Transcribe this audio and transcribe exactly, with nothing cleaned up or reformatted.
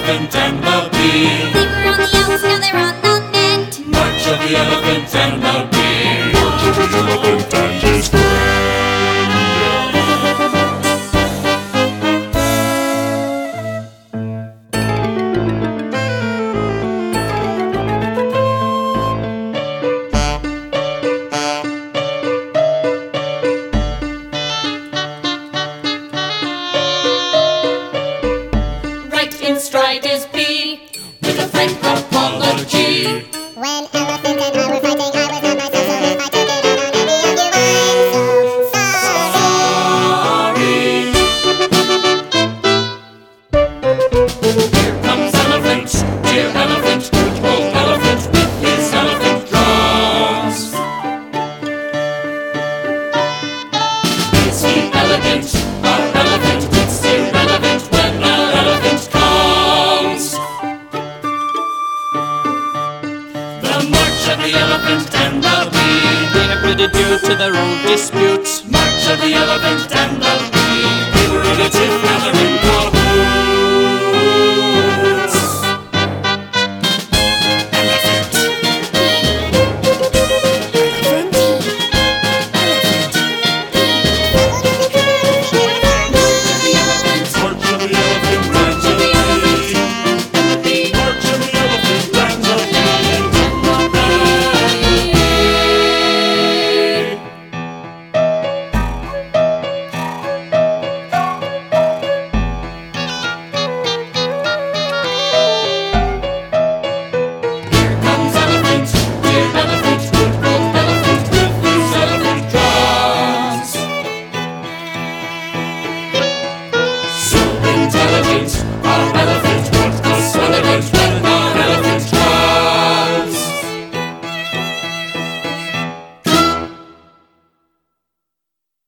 elephant and the bee. They were on the outs, now they're on the net. March of the elephant and the bee. March of the elephant and his friend. In stride is B, with a frank apology. When elephant and I were fighting, I was not myself, so if I took it out on any of you, I'm so sorry. Here comes elephant, dear elephant, good old elephant with his elephant drums. Is he elegant? Our elephant, it's irrelevant when our elephant comes. The march of the elephant and the bee. They have bid adieu to their old disputes. March of the elephant and the bee. They were in a tiff, now they're in cahoots. Our elephant